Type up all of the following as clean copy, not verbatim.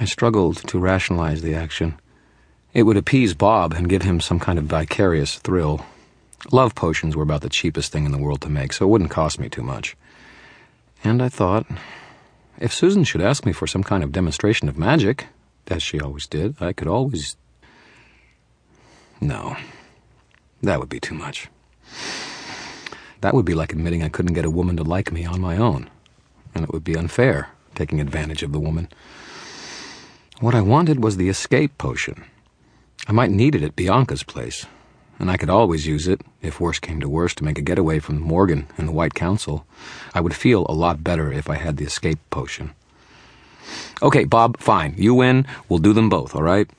I struggled to rationalize the action. It would appease Bob and give him some kind of vicarious thrill. Love potions were about the cheapest thing in the world to make, so it wouldn't cost me too much. And I thought, if Susan should ask me for some kind of demonstration of magic, as she always did, I could always... No, that would be too much. That would be like admitting I couldn't get a woman to like me on my own, and it would be unfair, taking advantage of the woman. What I wanted was the escape potion. I might need it at Bianca's place, and I could always use it, if worse came to worse, to make a getaway from Morgan and the White Council. I would feel a lot better if I had the escape potion. Okay, Bob, fine. You win. We'll do them both, all right?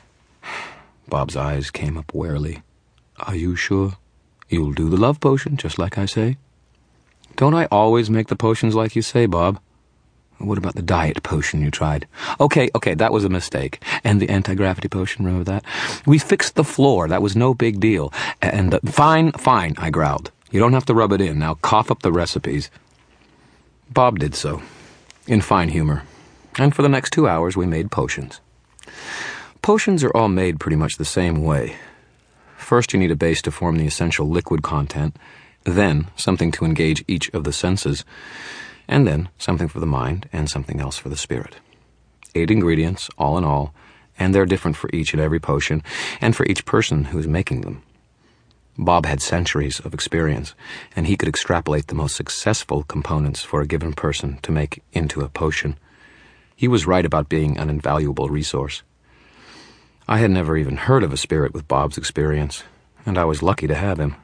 Bob's eyes came up warily. Are you sure? You'll do the love potion, just like I say? Don't I always make the potions like you say, Bob? What about the diet potion you tried? Okay, that was a mistake. And the anti-gravity potion, remember that? We fixed the floor. That was no big deal. And fine, I growled. You don't have to rub it in. Now cough up the recipes. Bob did so, in fine humor. And for the next 2 hours, we made potions. Potions are all made pretty much the same way. First, you need a base to form the essential liquid content, then something to engage each of the senses, and then something for the mind and something else for the spirit. 8 ingredients, all in all, and they're different for each and every potion, and for each person who's making them. Bob had centuries of experience, and he could extrapolate the most successful components for a given person to make into a potion. He was right about being an invaluable resource. I had never even heard of a spirit with Bob's experience, and I was lucky to have him.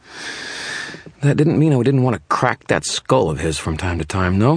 That didn't mean I didn't want to crack that skull of his from time to time, no.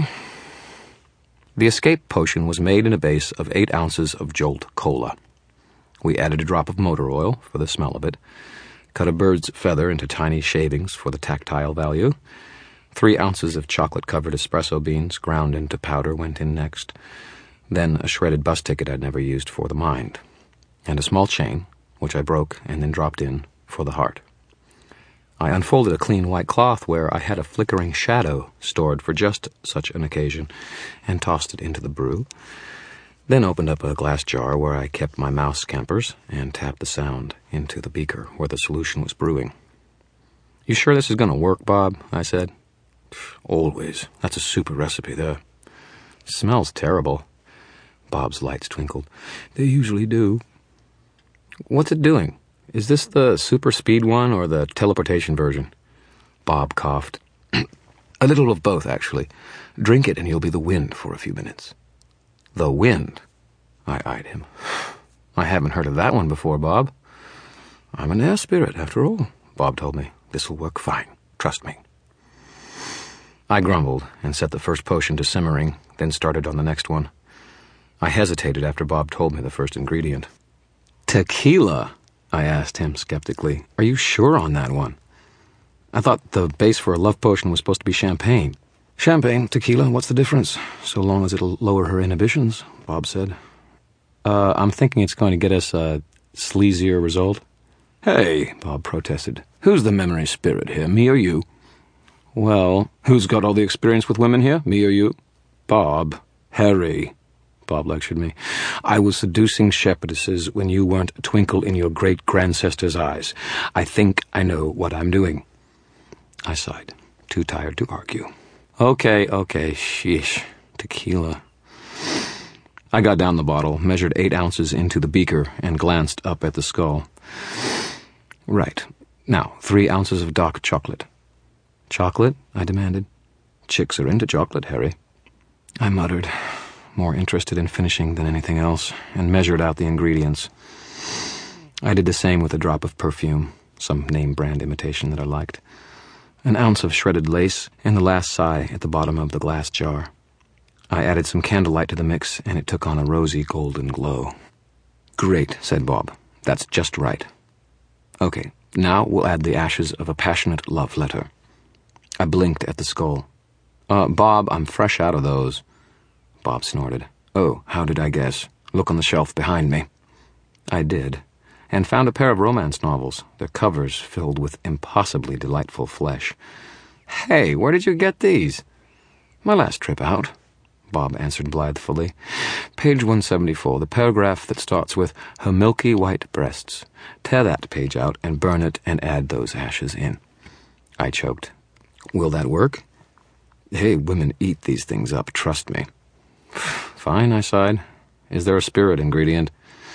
The escape potion was made in a base of 8 ounces of Jolt Cola. We added a drop of motor oil for the smell of it, cut a bird's feather into tiny shavings for the tactile value. 3 ounces of chocolate-covered espresso beans ground into powder went in next. Then a shredded bus ticket I'd never used for the mind. And a small chain, which I broke and then dropped in for the heart. I unfolded a clean white cloth where I had a flickering shadow stored for just such an occasion and tossed it into the brew, then opened up a glass jar where I kept my mouse campers and tapped the sound into the beaker where the solution was brewing. You sure this is going to work, Bob? I said. Always. That's a super recipe there. Smells terrible. Bob's lights twinkled. They usually do. What's it doing? Is this the super speed one or the teleportation version? Bob coughed. A little of both, actually. Drink it and you'll be the wind for a few minutes. The wind? I eyed him. I haven't heard of that one before, Bob. I'm an air spirit, after all, Bob told me. This'll work fine. Trust me. I grumbled and set the first potion to simmering, then started on the next one. I hesitated after Bob told me the first ingredient. Tequila? I asked him skeptically. Are you sure on that one? I thought the base for a love potion was supposed to be champagne. Champagne, tequila, what's the difference? So long as it'll lower her inhibitions, Bob said. I'm thinking it's going to get us a sleazier result. Hey, Bob protested. Who's the memory spirit here, me or you? Well, who's got all the experience with women here, me or you? Bob. Harry. Bob lectured me. I was seducing shepherdesses when you weren't a twinkle in your great-grandsister's eyes. I think I know what I'm doing. I sighed, too tired to argue. Okay, sheesh. Tequila. I got down the bottle, measured 8 ounces into the beaker, and glanced up at the skull. Right. Now, 3 ounces of dark chocolate. Chocolate? I demanded. Chicks are into chocolate, Harry. I muttered, more interested in finishing than anything else, and measured out the ingredients. I did the same with a drop of perfume, some name-brand imitation that I liked, 1 ounce of shredded lace, and the last sigh at the bottom of the glass jar. I added some candlelight to the mix, and it took on a rosy golden glow. Great, said Bob. That's just right. Okay, now we'll add the ashes of a passionate love letter. I blinked at the skull. Bob, I'm fresh out of those. Bob snorted. Oh, how did I guess? Look on the shelf behind me. I did, and found a pair of romance novels, their covers filled with impossibly delightful flesh. Hey, where did you get these? My last trip out. Bob answered blithely. Page 174, the paragraph that starts with, her milky white breasts. Tear that page out and burn it and add those ashes in. I choked. Will that work? Hey, women eat these things up, trust me. Fine, I sighed. Is there a spirit ingredient?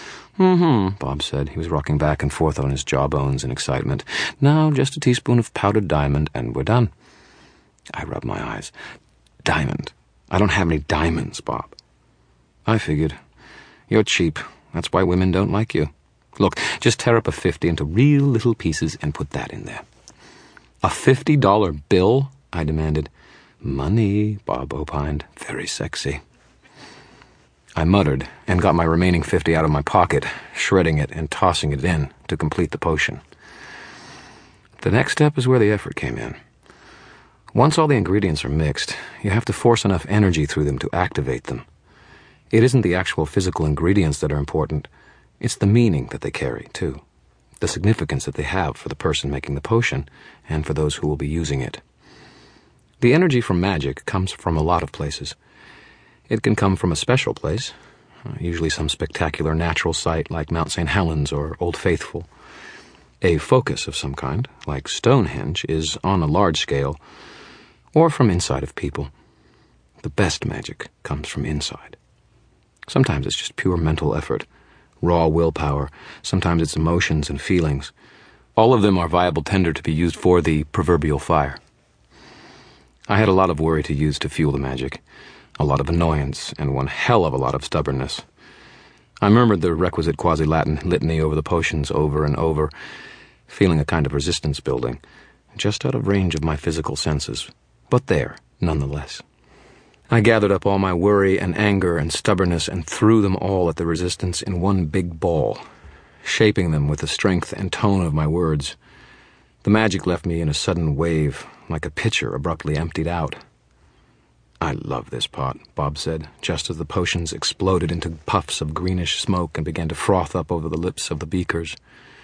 Bob said. He was rocking back and forth on his jawbones in excitement. Now, just a teaspoon of powdered diamond, and we're done. I rubbed my eyes. Diamond. I don't have any diamonds, Bob. I figured. You're cheap. That's why women don't like you. Look, just tear up a 50 into real little pieces and put that in there. A $50 bill? I demanded. Money, Bob opined. Very sexy. I muttered and got my remaining 50 out of my pocket, shredding it and tossing it in to complete the potion. The next step is where the effort came in. Once all the ingredients are mixed, you have to force enough energy through them to activate them. It isn't the actual physical ingredients that are important, it's the meaning that they carry, too. The significance that they have for the person making the potion and for those who will be using it. The energy from magic comes from a lot of places. It can come from a special place, usually some spectacular natural site like Mount St. Helens or Old Faithful. A focus of some kind, like Stonehenge, is on a large scale, or from inside of people. The best magic comes from inside. Sometimes it's just pure mental effort, raw willpower. Sometimes it's emotions and feelings. All of them are viable tinder to be used for the proverbial fire. I had a lot of worry to use to fuel the magic, a lot of annoyance, and one hell of a lot of stubbornness. I murmured the requisite quasi-Latin litany over the potions over and over, feeling a kind of resistance building, just out of range of my physical senses, but there, nonetheless. I gathered up all my worry and anger and stubbornness and threw them all at the resistance in one big ball, shaping them with the strength and tone of my words. The magic left me in a sudden wave, like a pitcher abruptly emptied out. I love this pot, Bob said, just as the potions exploded into puffs of greenish smoke and began to froth up over the lips of the beakers.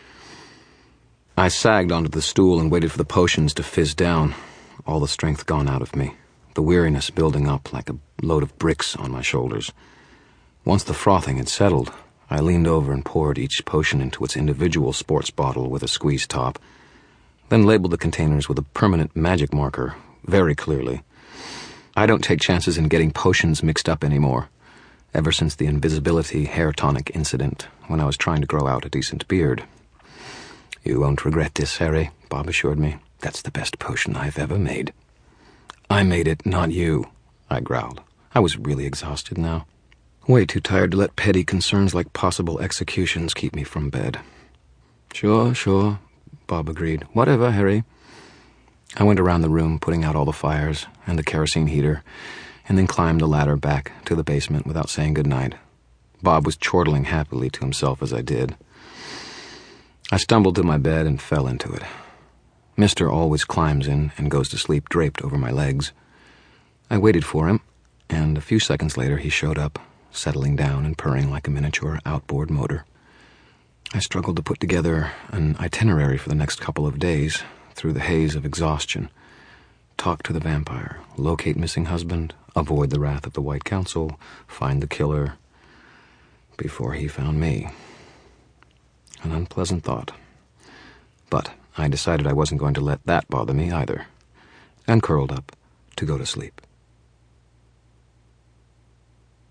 I sagged onto the stool and waited for the potions to fizz down, all the strength gone out of me, the weariness building up like a load of bricks on my shoulders. Once the frothing had settled, I leaned over and poured each potion into its individual sports bottle with a squeeze top, then labeled the containers with a permanent magic marker, very clearly. I don't take chances in getting potions mixed up anymore, ever since the invisibility hair tonic incident when I was trying to grow out a decent beard. You won't regret this, Harry, Bob assured me. That's the best potion I've ever made. I made it, not you, I growled. I was really exhausted now. Way too tired to let petty concerns like possible executions keep me from bed. Sure, Bob agreed. Whatever, Harry. I went around the room, putting out all the fires and the kerosene heater, and then climbed the ladder back to the basement without saying goodnight. Bob was chortling happily to himself as I did. I stumbled to my bed and fell into it. Mister always climbs in and goes to sleep draped over my legs. I waited for him, and a few seconds later he showed up, settling down and purring like a miniature outboard motor. I struggled to put together an itinerary for the next couple of days through the haze of exhaustion. Talk to the vampire, locate missing husband, avoid the wrath of the White Council, find the killer, before he found me. An unpleasant thought. But I decided I wasn't going to let that bother me either, and curled up to go to sleep.